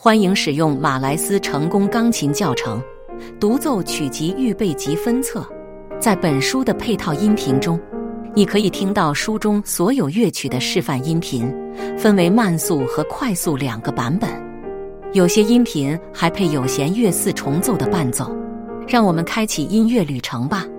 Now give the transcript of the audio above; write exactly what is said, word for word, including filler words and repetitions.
欢迎使用马莱斯成功钢琴教程独奏曲集预备及分册。在本书的配套音频中，你可以听到书中所有乐曲的示范音频，分为慢速和快速两个版本。有些音频还配有弦乐四重奏的伴奏。让我们开启音乐旅程吧。